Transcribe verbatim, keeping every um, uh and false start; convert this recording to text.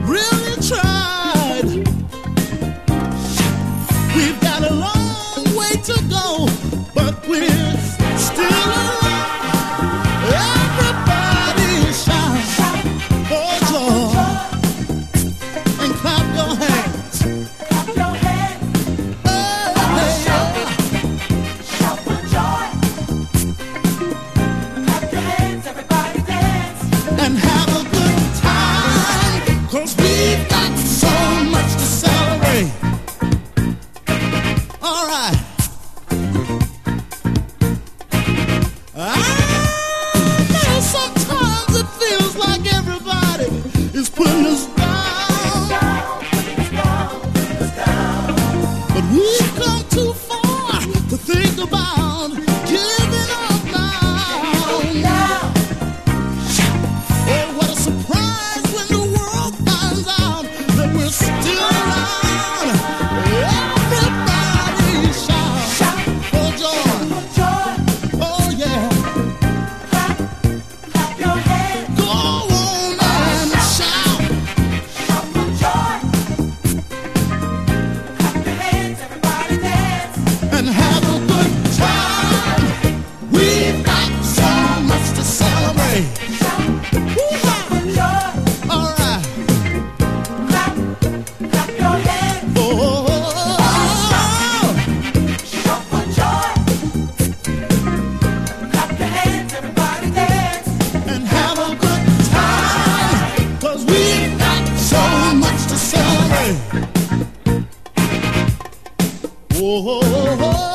really tried. We've got a long way to go, but we're still alive. Everybody shout for joy and clap your hands. Clap your hands. Oh, Shout, shout for joy. Clap your hands, everybody dance. and have a good time, 'cause we've got so much to celebrate. All right. I know sometimes it feels like everybody is putting us down, Down, put us down, put us down. but we've come too far to think about giving up now. Down, Oh, what a surprise when the world finds out that we're still around. Everybody shout for joy. for joy. Oh, yeah. Clap, clap your hands. Go on and shout. Shout for joy. Clap your hands, everybody dance. And have a good time. We've got so much to celebrate. Shout, shout for joy. All right. Clap, clap your hands. Oh, Shout for joy. Clap your hands, everybody dance. and have a good time, 'cause we've got so much to celebrate. Oh,